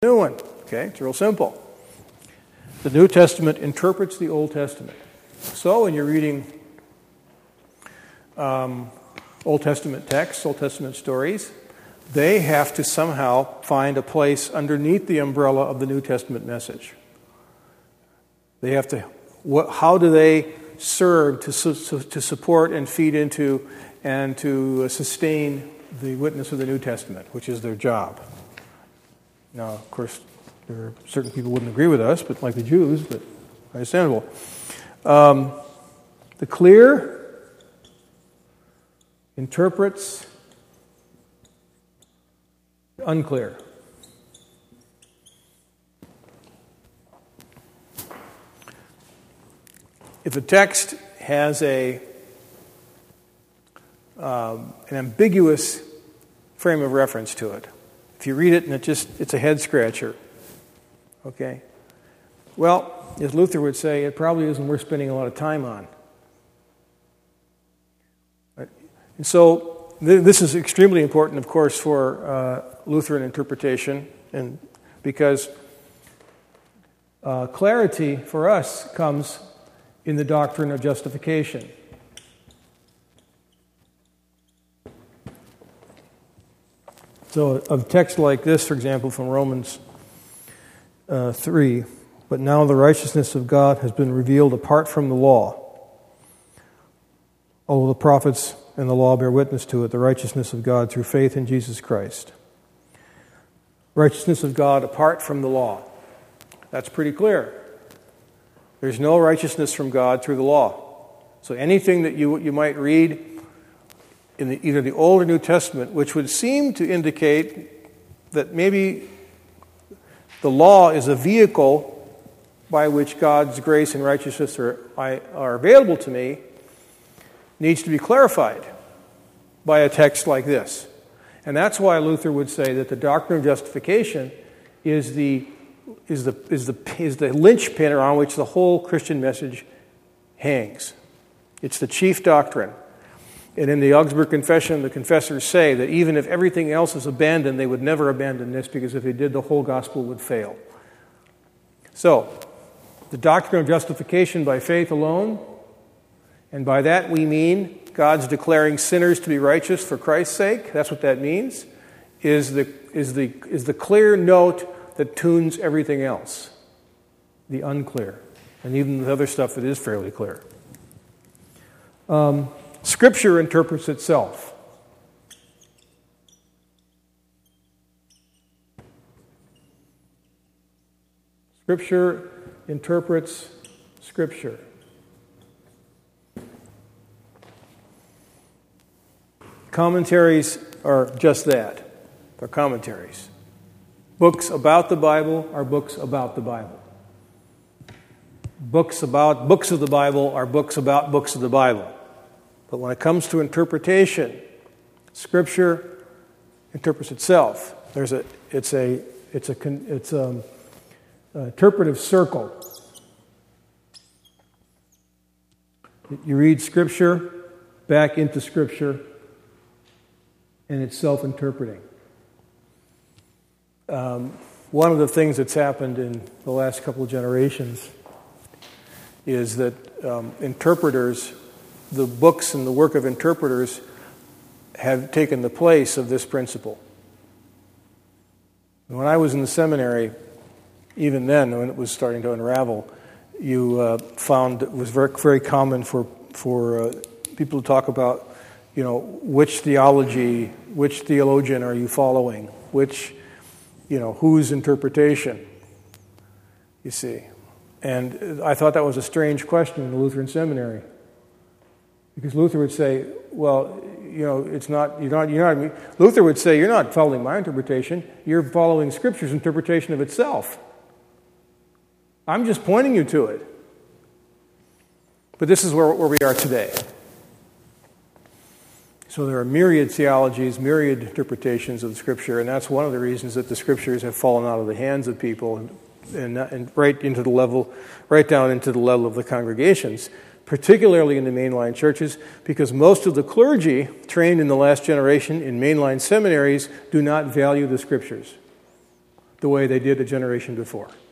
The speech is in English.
new one. Okay, it's real simple. The New Testament interprets the Old Testament. So when you're reading Old Testament texts, Old Testament stories, they have to somehow find a place underneath the umbrella of the New Testament message. They have to, how do they serve to support and feed into and to sustain the witness of the New Testament, which is their job. Now, of course, there are certain people who wouldn't agree with us, but like the Jews, but understandable. The clear interprets the unclear. If a text has an ambiguous frame of reference to it, if you read it and it's a head scratcher, okay? Well, as Luther would say, it probably isn't worth spending a lot of time on. Right? And so this is extremely important, of course, for Lutheran interpretation, and because clarity for us comes in the doctrine of justification. So a text like this, for example, from Romans 3, but now the righteousness of God has been revealed apart from the law. Although the prophets and the law bear witness to it, the righteousness of God through faith in Jesus Christ. Righteousness of God apart from the law. That's pretty clear. There's no righteousness from God through the law. So anything that you might read in either the Old or New Testament, which would seem to indicate that maybe the law is a vehicle by which God's grace and righteousness are available to me, needs to be clarified by a text like this. And that's why Luther would say that the doctrine of justification is the linchpin around which the whole Christian message hangs. It's the chief doctrine. And in the Augsburg Confession, the confessors say that even if everything else is abandoned, they would never abandon this, because if they did, the whole gospel would fail. So, the doctrine of justification by faith alone, and by that we mean God's declaring sinners to be righteous for Christ's sake, that's what that means, is the clear note that tunes everything else, the unclear, and even the other stuff that is fairly clear. Scripture interprets itself. Scripture interprets Scripture. Commentaries are just that. They're commentaries. Books about the Bible are books about the Bible. Books about books of the Bible are books about books of the Bible. But when it comes to interpretation, Scripture interprets itself. It's an interpretive circle. You read Scripture back into Scripture, and it's self-interpreting. One of the things that's happened in the last couple of generations is that interpreters, the books and the work of interpreters, have taken the place of this principle. When I was in the seminary, even then, when it was starting to unravel, you found it was very, very common for people to talk about, which theologian are you following? Whose interpretation? You see. And I thought that was a strange question in the Lutheran seminary. Because Luther would say, well, Luther would say, you're not following my interpretation, you're following Scripture's interpretation of itself. I'm just pointing you to it. But this is where we are today. So there are myriad theologies, myriad interpretations of the Scripture, and that's one of the reasons that the Scriptures have fallen out of the hands of people and right down into the level of the congregations, particularly in the mainline churches, because most of the clergy trained in the last generation in mainline seminaries do not value the Scriptures. the way they did a generation before.